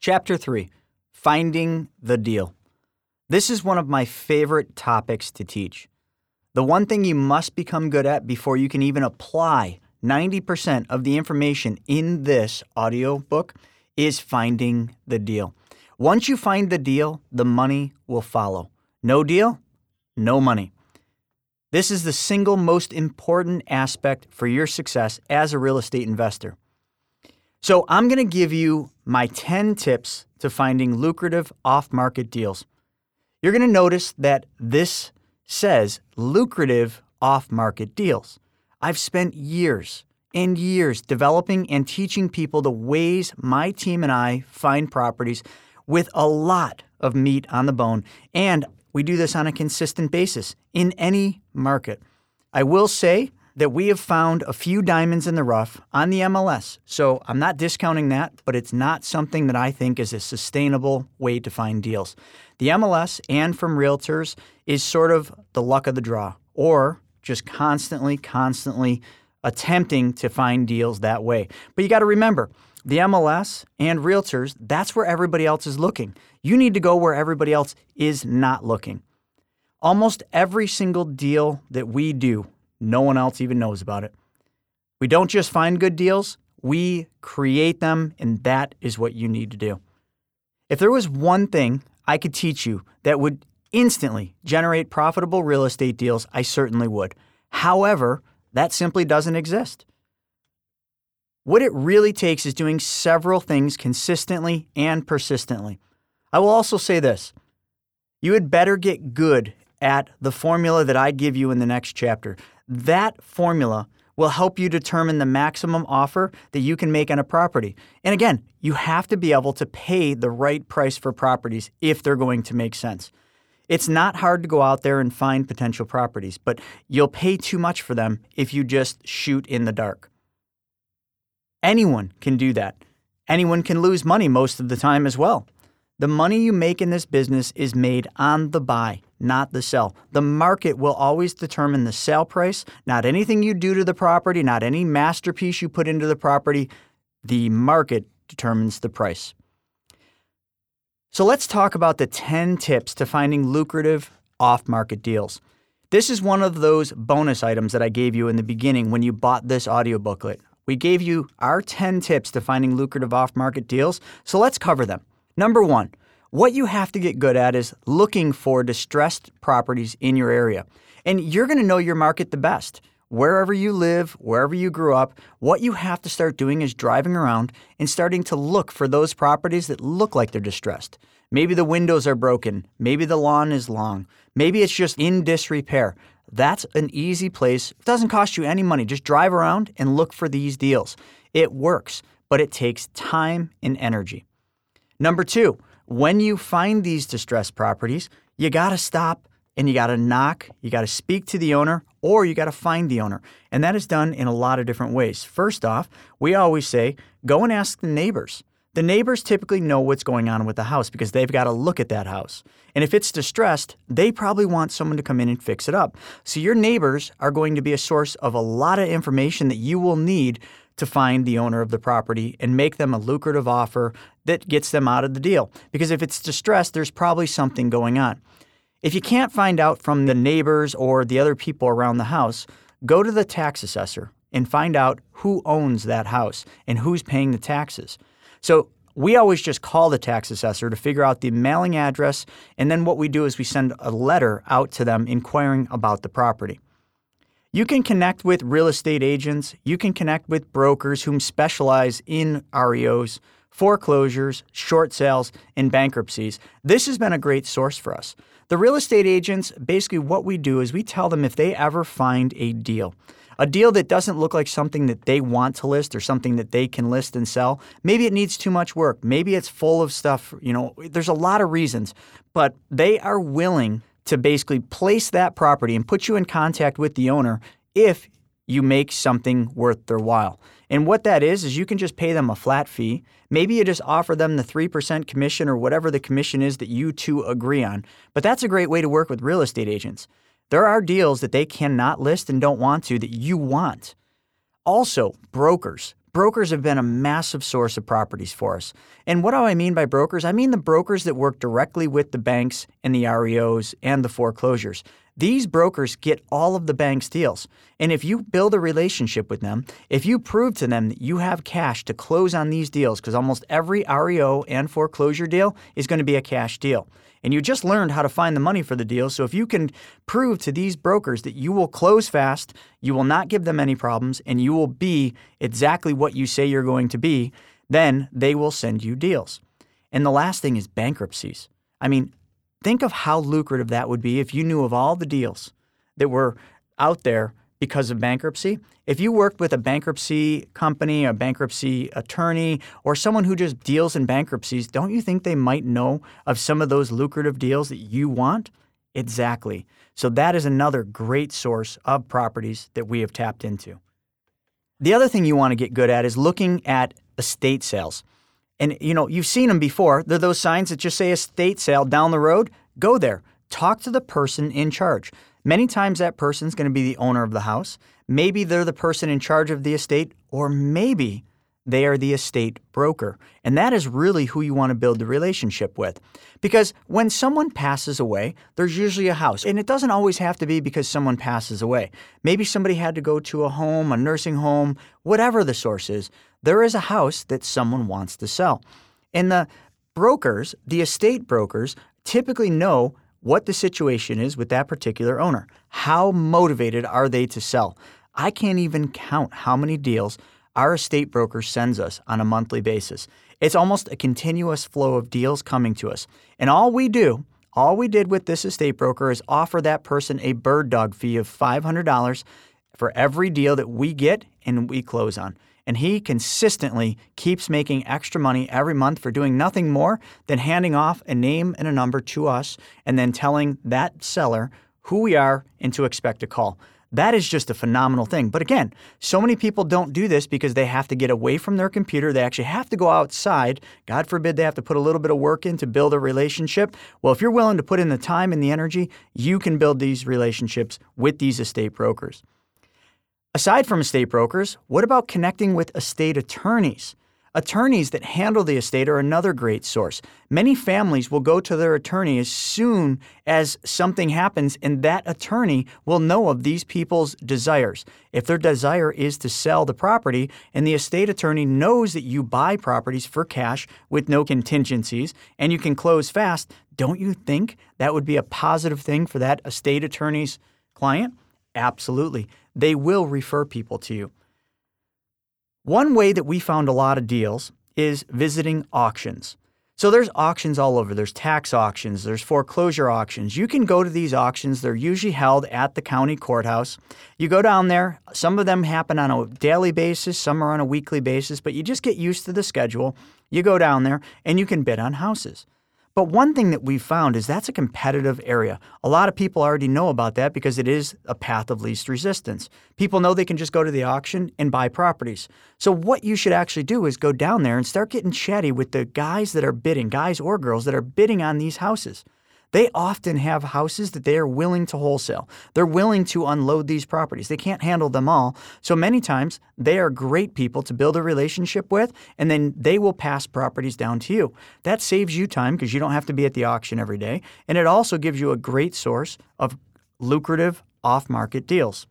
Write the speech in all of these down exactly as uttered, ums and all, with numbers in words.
Chapter three, Finding the Deal. This is one of my favorite topics to teach. The one thing you must become good at before you can even apply ninety percent of the information in this audio book is finding the deal. Once you find the deal, the money will follow. No deal, no money. This is the single most important aspect for your success as a real estate investor. So I'm going to give you my ten tips to finding lucrative off-market deals. You're going to notice that this says lucrative off-market deals. I've spent years and years developing and teaching people the ways my team and I find properties with a lot of meat on the bone, and we do this on a consistent basis in any market. I will say that we have found a few diamonds in the rough on the M L S, so I'm not discounting that, but it's not something that I think is a sustainable way to find deals. The M L S and from realtors is sort of the luck of the draw, or just constantly, constantly attempting to find deals that way. But you got to remember, the M L S and realtors, that's where everybody else is looking. You need to go where everybody else is not looking. Almost every single deal that we do, no one else even knows about it. We don't just find good deals, we create them, and that is what you need to do. If there was one thing I could teach you that would instantly generate profitable real estate deals, I certainly would. However, that simply doesn't exist. What it really takes is doing several things consistently and persistently. I will also say this. You had better get good at the formula that I give you in the next chapter. That formula will help you determine the maximum offer that you can make on a property. And again, you have to be able to pay the right price for properties if they're going to make sense. It's not hard to go out there and find potential properties, but you'll pay too much for them if you just shoot in the dark. Anyone can do that. Anyone can lose money most of the time as well. The money you make in this business is made on the buy, not the sell. The market will always determine the sale price, not anything you do to the property, not any masterpiece you put into the property. The market determines the price. So let's talk about the ten tips to finding lucrative off-market deals. This is one of those bonus items that I gave you in the beginning when you bought this audio booklet. We gave you our ten tips to finding lucrative off-market deals, so let's cover them. Number one, what you have to get good at is looking for distressed properties in your area. And you're going to know your market the best. Wherever you live, wherever you grew up, what you have to start doing is driving around and starting to look for those properties that look like they're distressed. Maybe the windows are broken. Maybe the lawn is long. Maybe it's just in disrepair. That's an easy place. It doesn't cost you any money. Just drive around and look for these deals. It works, but it takes time and energy. Number two, when you find these distressed properties, you got to stop and you got to knock, you got to speak to the owner, or you got to find the owner. And that is done in a lot of different ways. First off, we always say, go and ask the neighbors. The neighbors typically know what's going on with the house because they've got to look at that house. And if it's distressed, they probably want someone to come in and fix it up. So your neighbors are going to be a source of a lot of information that you will need to find the owner of the property and make them a lucrative offer that gets them out of the deal. Because if it's distressed, there's probably something going on. If you can't find out from the neighbors or the other people around the house, go to the tax assessor and find out who owns that house and who's paying the taxes. So we always just call the tax assessor to figure out the mailing address, and then what we do is we send a letter out to them inquiring about the property. You can connect with real estate agents. You can connect with brokers who specialize in R E Os, foreclosures, short sales, and bankruptcies. This has been a great source for us. The real estate agents, basically what we do is we tell them if they ever find a deal, a deal that doesn't look like something that they want to list or something that they can list and sell. Maybe it needs too much work. Maybe it's full of stuff. You know, there's a lot of reasons, but they are willing to basically place that property and put you in contact with the owner if you make something worth their while. And what that is, is you can just pay them a flat fee. Maybe you just offer them the three percent commission or whatever the commission is that you two agree on. But that's a great way to work with real estate agents. There are deals that they cannot list and don't want to that you want. Also, brokers. Brokers have been a massive source of properties for us. And what do I mean by brokers? I mean the brokers that work directly with the banks and the R E Os and the foreclosures. These brokers get all of the bank's deals. And if you build a relationship with them, if you prove to them that you have cash to close on these deals, because almost every R E O and foreclosure deal is going to be a cash deal. And you just learned how to find the money for the deal. So if you can prove to these brokers that you will close fast, you will not give them any problems, and you will be exactly what you say you're going to be, then they will send you deals. And the last thing is bankruptcies. I mean, think of how lucrative that would be if you knew of all the deals that were out there because of bankruptcy. If you worked with a bankruptcy company, a bankruptcy attorney, or someone who just deals in bankruptcies, don't you think they might know of some of those lucrative deals that you want? Exactly. So that is another great source of properties that we have tapped into. The other thing you want to get good at is looking at estate sales. And, you know, you've seen them before. They're those signs that just say estate sale down the road. Go there. Talk to the person in charge. Many times that person's going to be the owner of the house. Maybe they're the person in charge of the estate, or maybe they are the estate broker. And that is really who you want to build the relationship with. Because when someone passes away, there's usually a house. And it doesn't always have to be because someone passes away. Maybe somebody had to go to a home, a nursing home, whatever the source is. There is a house that someone wants to sell. And the brokers, the estate brokers, typically know what the situation is with that particular owner. How motivated are they to sell? I can't even count how many deals our estate broker sends us on a monthly basis. It's almost a continuous flow of deals coming to us. And all we do, all we did with this estate broker is offer that person a bird dog fee of five hundred dollars for every deal that we get and we close on. And he consistently keeps making extra money every month for doing nothing more than handing off a name and a number to us and then telling that seller who we are and to expect a call. That is just a phenomenal thing. But again, so many people don't do this because they have to get away from their computer. They actually have to go outside. God forbid they have to put a little bit of work in to build a relationship. Well, if you're willing to put in the time and the energy, you can build these relationships with these estate brokers. Aside from estate brokers, what about connecting with estate attorneys? Attorneys that handle the estate are another great source. Many families will go to their attorney as soon as something happens, and that attorney will know of these people's desires. If their desire is to sell the property, and the estate attorney knows that you buy properties for cash with no contingencies, and you can close fast, don't you think that would be a positive thing for that estate attorney's client? Absolutely. They will refer people to you. One way that we found a lot of deals is visiting auctions. So there's auctions all over. There's tax auctions. There's foreclosure auctions. You can go to these auctions. They're usually held at the county courthouse. You go down there. Some of them happen on a daily basis. Some are on a weekly basis. But you just get used to the schedule. You go down there and you can bid on houses. But one thing that we've found is that's a competitive area. A lot of people already know about that because it is a path of least resistance. People know they can just go to the auction and buy properties. So what you should actually do is go down there and start getting chatty with the guys that are bidding, guys or girls that are bidding on these houses. They often have houses that they are willing to wholesale. They're willing to unload these properties. They can't handle them all. So many times they are great people to build a relationship with, and then they will pass properties down to you. That saves you time because you don't have to be at the auction every day. And it also gives you a great source of lucrative off-market deals.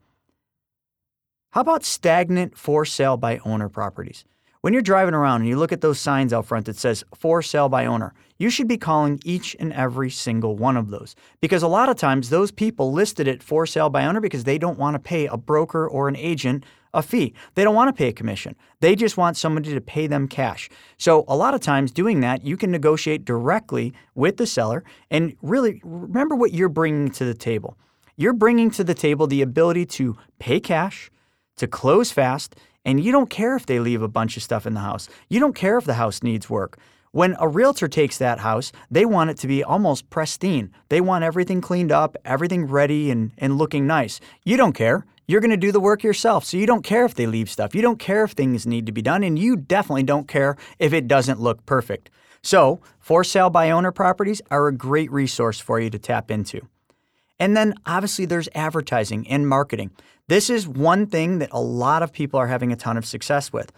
How about stagnant for sale by owner properties? When you're driving around and you look at those signs out front that says for sale by owner, you should be calling each and every single one of those. Because a lot of times those people listed it for sale by owner because they don't want to pay a broker or an agent a fee. They don't want to pay a commission. They just want somebody to pay them cash. So a lot of times doing that, you can negotiate directly with the seller and really remember what you're bringing to the table. You're bringing to the table the ability to pay cash, to close fast, and you don't care if they leave a bunch of stuff in the house. You don't care if the house needs work. When a realtor takes that house, they want it to be almost pristine. They want everything cleaned up, everything ready and, and looking nice. You don't care. You're going to do the work yourself, so you don't care if they leave stuff. You don't care if things need to be done, and you definitely don't care if it doesn't look perfect. So, for sale by owner properties are a great resource for you to tap into. And then obviously there's advertising and marketing. This is one thing that a lot of people are having a ton of success with.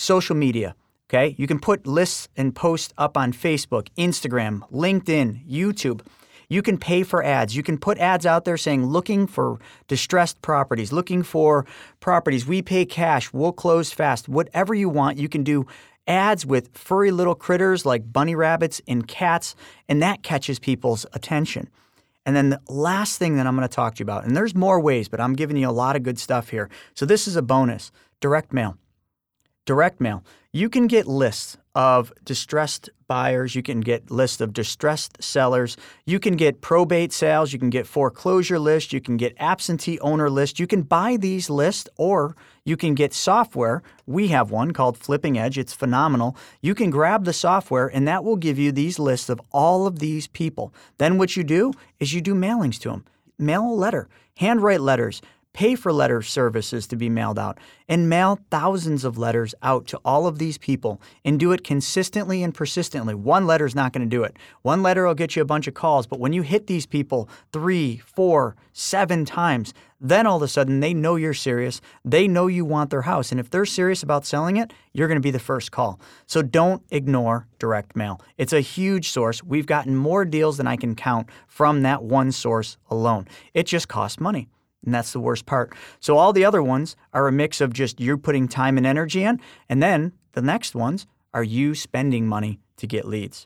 social media. Okay, you can put lists and posts up on Facebook, Instagram, LinkedIn, YouTube. You can pay for ads. You can put ads out there saying, looking for distressed properties, looking for properties. We pay cash. We'll close fast. Whatever you want, you can do ads with furry little critters like bunny rabbits and cats, and that catches people's attention. And then the last thing that I'm going to talk to you about, and there's more ways, but I'm giving you a lot of good stuff here. So this is a bonus, direct mail. Direct mail. You can get lists of distressed buyers. You can get lists of distressed sellers. You can get probate sales. You can get foreclosure lists. You can get absentee owner lists. You can buy these lists, or you can get software. We have one called Flipping Edge. It's phenomenal. You can grab the software, and that will give you these lists of all of these people. Then what you do is you do mailings to them. Mail a letter. Handwrite letters. Pay for letter services to be mailed out, and mail thousands of letters out to all of these people, and do it consistently and persistently. One letter is not going to do it. One letter will get you a bunch of calls, but when you hit these people three, four, seven times, then all of a sudden they know you're serious. They know you want their house, and if they're serious about selling it, you're going to be the first call. So don't ignore direct mail. It's a huge source. We've gotten more deals than I can count from that one source alone. It just costs money. And that's the worst part. So all the other ones are a mix of just you putting time and energy in, and then the next ones are you spending money to get leads.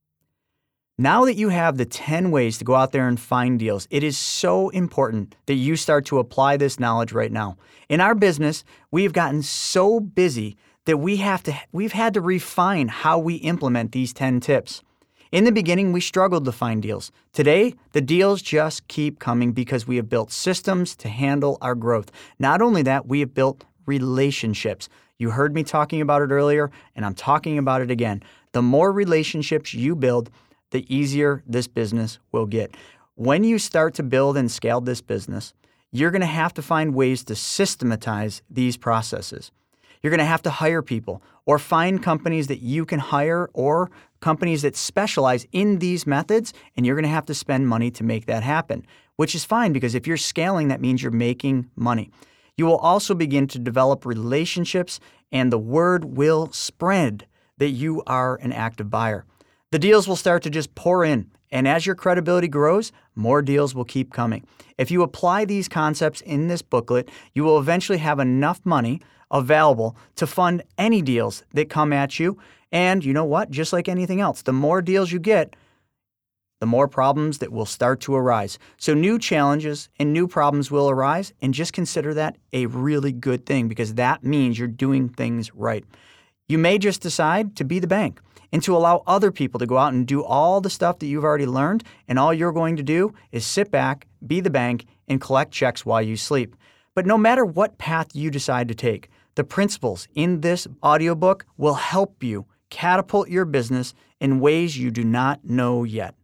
Now that you have the ten ways to go out there and find deals, it is so important that you start to apply this knowledge right now. In our business, we've gotten so busy that we have to, we've had to refine how we implement these ten tips. In the beginning, we struggled to find deals. Today, the deals just keep coming because we have built systems to handle our growth. Not only that, we have built relationships. You heard me talking about it earlier, and I'm talking about it again. The more relationships you build, the easier this business will get. When you start to build and scale this business, you're going to have to find ways to systematize these processes. You're going to have to hire people or find companies that you can hire or companies that specialize in these methods, and you're going to have to spend money to make that happen, which is fine because if you're scaling, that means you're making money. You will also begin to develop relationships, and the word will spread that you are an active buyer. The deals will start to just pour in, and as your credibility grows, more deals will keep coming. If you apply these concepts in this booklet, you will eventually have enough money available to fund any deals that come at you. And you know what? Just like anything else, the more deals you get, the more problems that will start to arise. So new challenges and new problems will arise, and just consider that a really good thing because that means you're doing things right. You may just decide to be the bank and to allow other people to go out and do all the stuff that you've already learned, and all you're going to do is sit back, be the bank, and collect checks while you sleep. But no matter what path you decide to take, the principles in this audiobook will help you catapult your business in ways you do not know yet.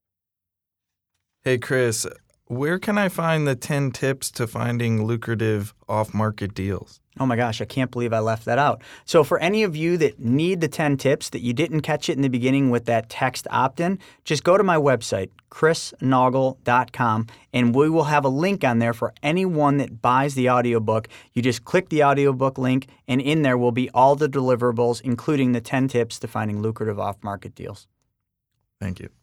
Hey, Chris, where can I find the ten tips to finding lucrative off-market deals? Oh my gosh, I can't believe I left that out. So for any of you that need the ten tips that you didn't catch it in the beginning with that text opt-in, just go to my website, chris naugle dot com, and we will have a link on there for anyone that buys the audiobook. You just click the audiobook link, and in there will be all the deliverables, including the ten tips to finding lucrative off-market deals. Thank you.